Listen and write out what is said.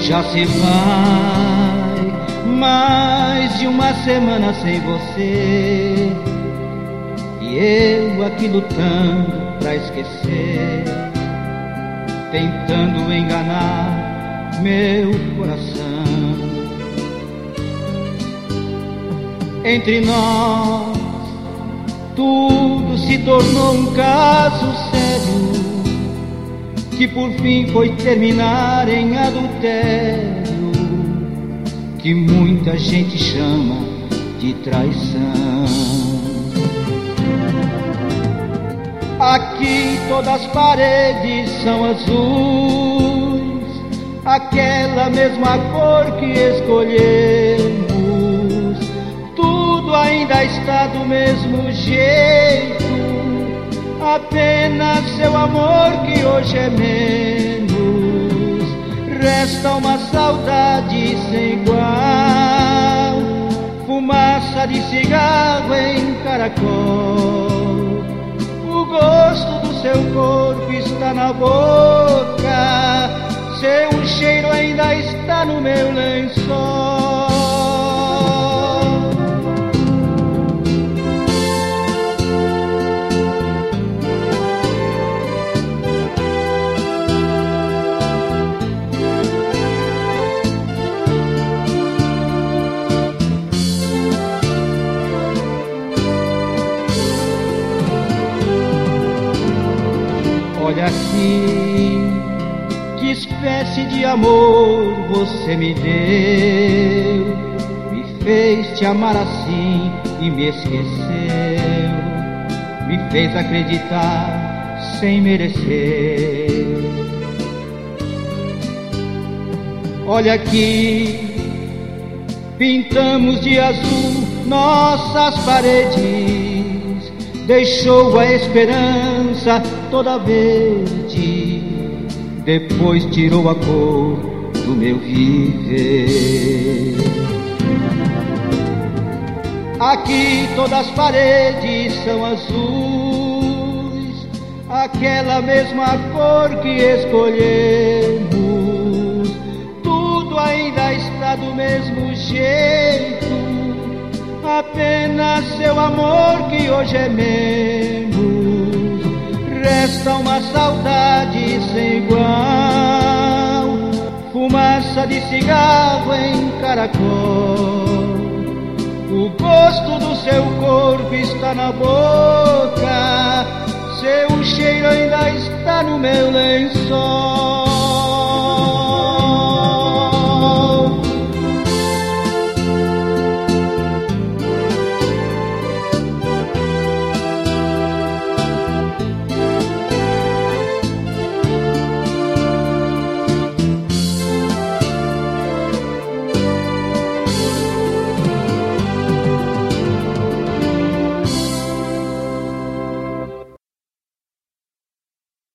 Já se vai mais de uma semana sem você, e eu aqui lutando pra esquecer, tentando enganar meu coração. Entre nós tudo se tornou um caso sério, que por fim foi terminar em adultério, que muita gente chama de traição. Aqui todas as paredes são azuis, aquela mesma cor que escolhemos. Tudo ainda está do mesmo jeito, apenas seu amor que hoje é menos. Resta uma saudade sem igual, fumaça de cigarro em caracol. O gosto do seu corpo está na boca, seu cheiro ainda está no meu lençol. Olha aqui, que espécie de amor você me deu, me fez te amar assim e me esqueceu, me fez acreditar sem merecer. Olha aqui, pintamos de azul nossas paredes, deixou a esperança toda verde, depois tirou a cor do meu viver. Aqui todas as paredes são azuis, aquela mesma cor que escolhemos. Tudo ainda está do mesmo jeito, apenas seu amor que hoje é menos. Resta uma saudade sem igual, fumaça de cigarro em caracol. O gosto do seu corpo está na boca, seu cheiro ainda está no meu lençol.